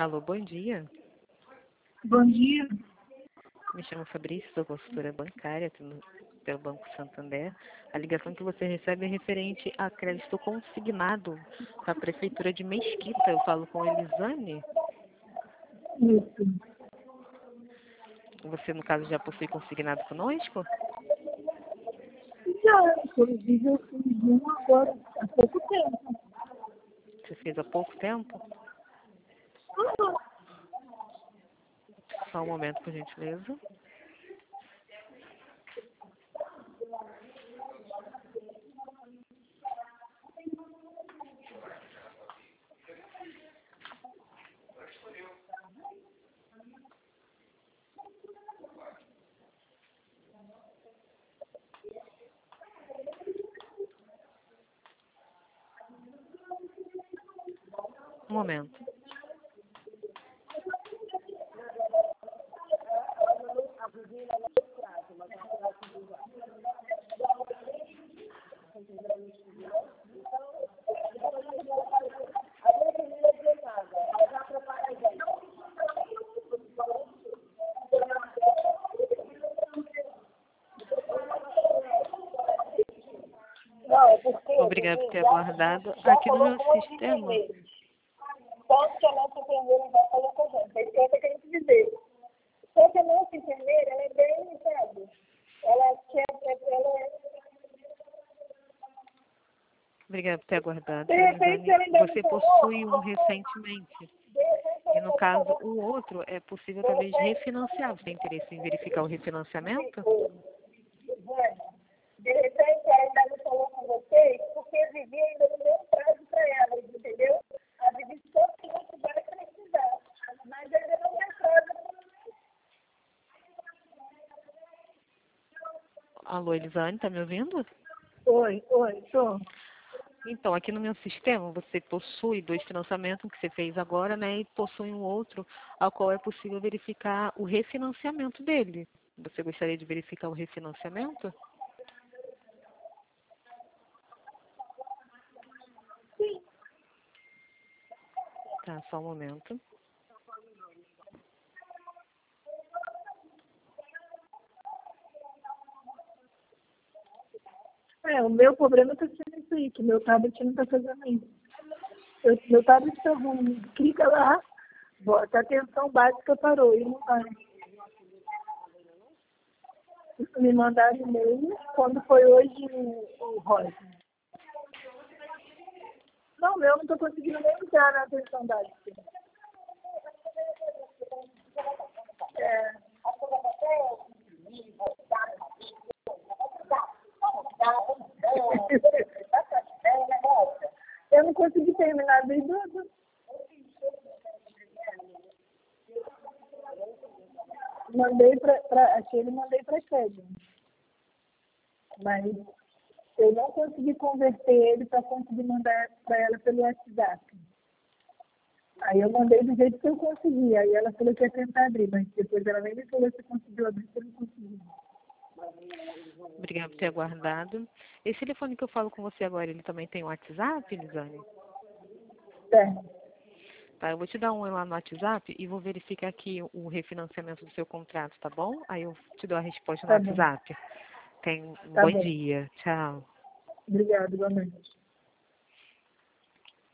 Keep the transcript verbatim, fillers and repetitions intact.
Alô, bom dia. Bom dia. Me chamo Fabrício, sou consultora bancária no- pelo Banco Santander. A ligação que você recebe é referente a crédito consignado da Prefeitura de Mesquita. Eu falo com Elisane. Isso. Você, no caso, já possui consignado conosco? Já, inclusive eu fiz um agora há pouco tempo. Você fez há pouco tempo? Uhum. Só um momento, por gentileza. Um momento. Não, é porque Obrigada por ter aguardado. Aqui no meu sistema, tanto que a nossa enfermeira já falou com a gente. É isso que eu tô querendo dizer. Só que a nossa enfermeira, ela é bem, sabe? Ela quer, ela é... obrigada por ter aguardado. De repente, ela ainda não Você falou. possui um recentemente. De repente, E ela no não caso, falou. o outro é possível talvez refinanciar. Você tem interesse em verificar o refinanciamento? De repente, ela ainda não falou com vocês, porque a Vivi ainda não deu um prazo para ela, entendeu? A Vivi só tem que vai precisar, mas ainda não tem prazo. Alô, Elisane, tá me ouvindo? Oi, oi, tô. Então, aqui no meu sistema, você possui dois financiamentos que você fez agora, né? E possui um outro, ao qual é possível verificar o refinanciamento dele. Você gostaria de verificar o refinanciamento? Sim. Tá, só um momento. É, o meu problema está sendo isso aí, que meu tablet não está fazendo isso. Eu, meu tablet está ruim. Clica lá, bota atenção básica, parou, e não vai. Me mandaram e-mail quando foi hoje o, o Rosa. Não, meu, não estou conseguindo nem entrar na atenção básica. É. Eu não consegui terminar de tudo. Mandei para aquele, mandei para Kevin. Mas eu não consegui converter ele para conseguir mandar para ela pelo WhatsApp. Aí eu mandei do jeito que eu consegui. Aí ela falou que ia tentar abrir, mas depois ela nem me falou se conseguiu abrir, se eu não consegui. Obrigada por ter aguardado. Esse telefone que eu falo com você agora, ele também tem WhatsApp, Elisane? É, Tá, eu vou te dar um lá no WhatsApp e vou verificar aqui o refinanciamento do seu contrato, tá bom? Aí eu te dou a resposta no tá bom, WhatsApp. Tem um tá bom bom. dia. Tchau. Obrigada, igualmente.